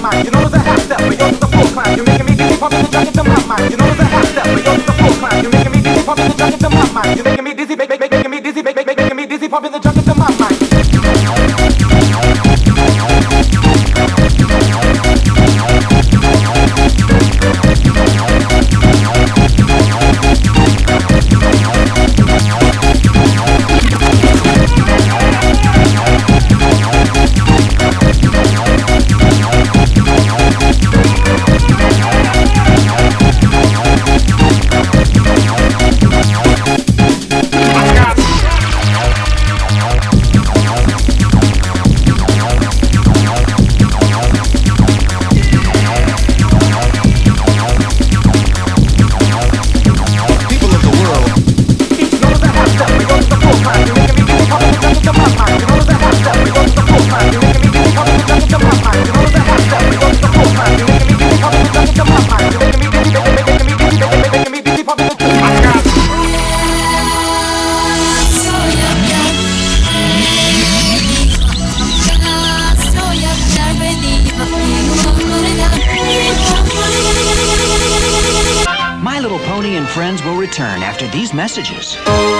mind. You know there's a half step, but yours is a full climb. You're making me dizzy, pumping the junk into my mind. You know there's a half step, but yours is a full climb. You're making me dizzy, pumping the junk into my mind. You're making me dizzy, making me dizzy, making me dizzy, pumping the junk into my mind. My Little Pony and friends will return after these messages.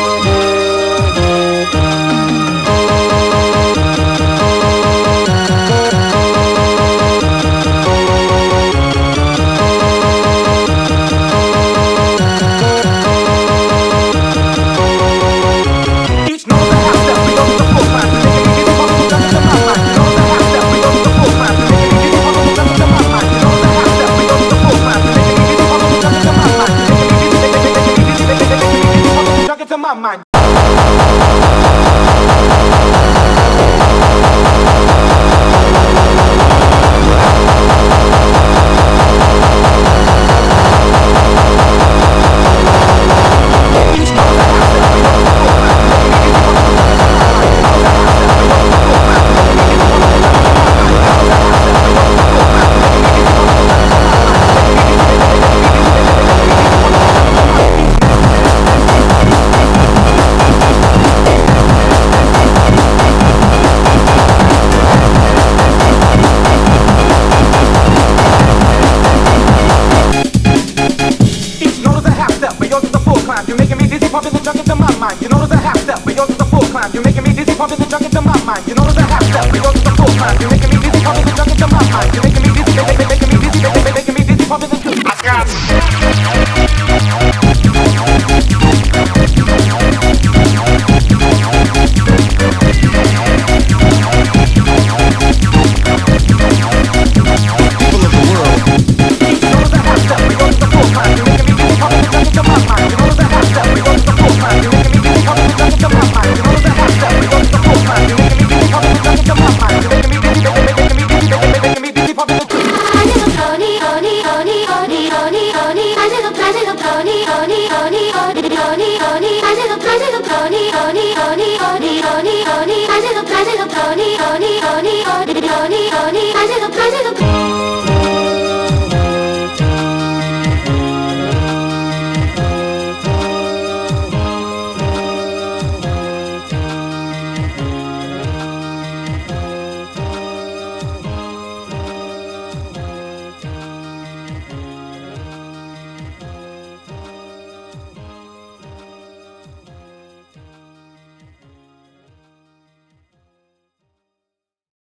My mind. You're making me dizzy, pumping the junk into my mind. You know there's a half step, but yours is a full climb. You're making me dizzy, pumping the junk into my mind. You know there's a half step, but yours is a full climb. You're making me dizzy, pumping the junk into my mind. You're making me dizzy, making me dizzy, making me dizzy, pumping the junk. I got people of the world. You know there's a half step, but yours is a full climb. You're making me dizzy, pumping the junk into my mind. You know there's a half step, but yours is a full climb. You're making me dizzy, pumping the junk into my mind. You know there's a half step, but yours is a full climb. You're making me dizzy, pumping the junk into my mind. You're making me dizzy, making me dizzy, pumping the junk. My little pony, pony, pony, pony, pony, pony. My little pony, pony, pony, pony, pony, pony. My little pony, pony, pony, pony, pony, pony. My little pony, pony, pony, pony, pony, pony. My little